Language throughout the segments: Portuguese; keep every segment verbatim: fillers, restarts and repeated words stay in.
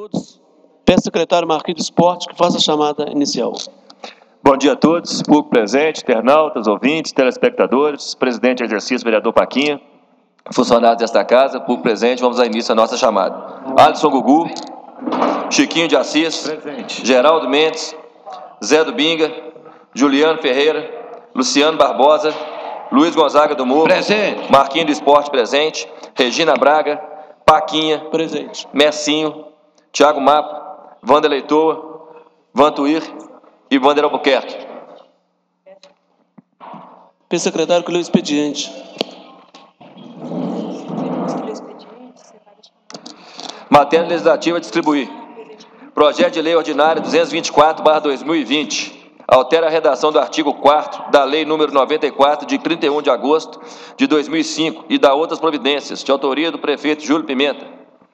Todos. Peço ao secretário Marquinhos do Esporte que faça a chamada inicial. Bom dia a todos, público presente, internautas, ouvintes, telespectadores, presidente em exercício, vereador Paquinha, funcionários desta casa, público presente, vamos dar início à nossa chamada. Alisson Gugu, Chiquinho de Assis, presente. Geraldo Mendes, Zé do Binga, Juliano Ferreira, Luciano Barbosa, Luiz Gonzaga do Morro, presente. Marquinhos do Esporte, presente. Regina Braga, Paquinha, presente. Messinho, Thiago Mapa, Wander Leitoa, Vantuir e Wander Albuquerque. Peço ao secretário que lê o expediente. Matéria legislativa a distribuir. Projeto de Lei Ordinária duzentos e vinte e quatro barra dois mil e vinte. Altera a redação do artigo quarto da Lei número noventa e quatro, de trinta e um de agosto de dois mil e cinco, e da outras providências, de autoria do prefeito Júlio Pimenta.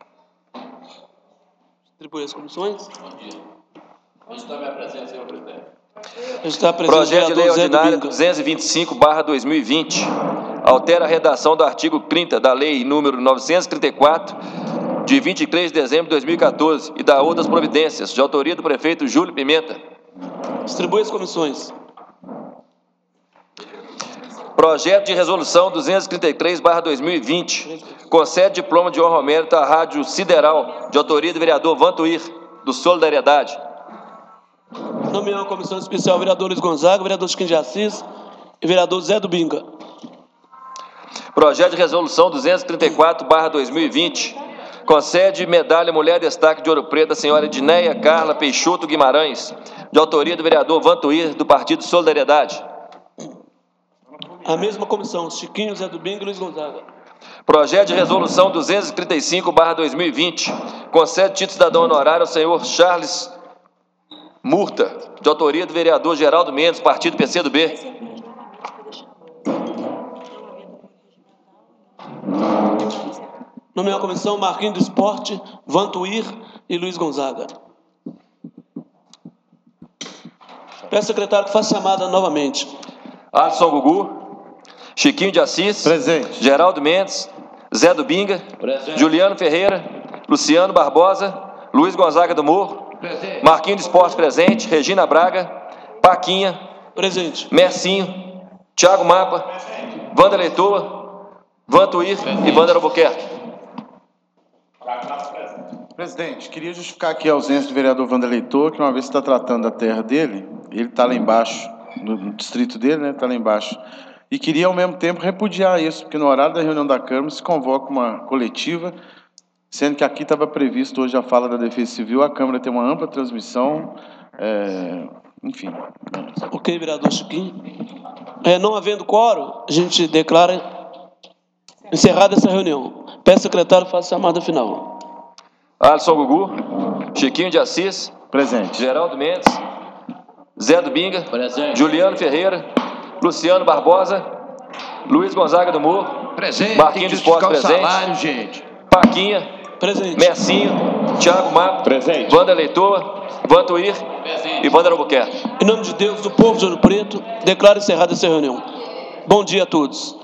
Distribui as comissões. Está me apresentando, senhor presidente. Está presente. Projeto de Lei Ordinária duzentos e vinte e cinco barra dois mil e vinte. Altera a redação do artigo trinta da Lei número novecentos e trinta e quatro, de vinte e três de dezembro de dois mil e quatorze, e da outras providências, de autoria do prefeito Júlio Pimenta. Distribui as comissões. Projeto de Resolução duzentos e trinta e três barra dois mil e vinte. Concede diploma de honra ao mérito à Rádio Sideral, de autoria do vereador Vantuir, do Solidariedade. Nomear uma comissão especial vereador Luiz Gonzaga, vereador Chiquinho de Assis e vereador Zé do Binga. Projeto de Resolução duzentos e trinta e quatro barra dois mil e vinte. Concede medalha Mulher Destaque de Ouro Preto à senhora Edneia Carla Peixoto Guimarães, de autoria do vereador Vantuir, do Partido Solidariedade. A mesma comissão, Chiquinho, Zé do Binga e Luiz Gonzaga. Projeto de Resolução duzentos e trinta e cinco barra dois mil e vinte. Concede título cidadão honorário ao senhor Charles Murta, de autoria do vereador Geraldo Mendes, Partido P C do B. Nomear a comissão Marquinhos do Esporte, Vantuir e Luiz Gonzaga. Peço ao secretário que faça chamada novamente. Alisson Gugu, Chiquinho de Assis, presente. Geraldo Mendes, Zé do Binga, presente. Juliano Ferreira, Luciano Barbosa, Luiz Gonzaga do Morro, presente. Marquinhos do Esporte, presente. Regina Braga, Paquinha, presente. Messinho, Thiago Mapa, Wander Leitoa, Vantuir e Wander Albuquerque. Presidente, queria justificar aqui a ausência do vereador Wander Leitoa, que uma vez está tratando da terra dele, ele está lá embaixo, no, no distrito dele, né, está lá embaixo, e queria ao mesmo tempo repudiar isso, porque no horário da reunião da Câmara se convoca uma coletiva, sendo que aqui estava previsto hoje a fala da Defesa Civil, a Câmara tem uma ampla transmissão, é, enfim. Ok, vereador Chiquinho. É, não havendo quórum, a gente declara encerrada essa reunião. Peço ao secretário que faça a chamada final. Alisson Gugu, Chiquinho de Assis, presente. Geraldo Mendes, Zé do Binga, presente. Juliano Ferreira, Luciano Barbosa, Luiz Gonzaga do Morro, presente. Marquinhos do Esporte, presente. Salário, gente. Paquinha, presente. Messinho, Thiago Mapa, presente. Wander Leitoa, Vantuir presente. E Wander Albuquerque. Em nome de Deus, do povo de Ouro Preto, declaro encerrada essa reunião. Bom dia a todos.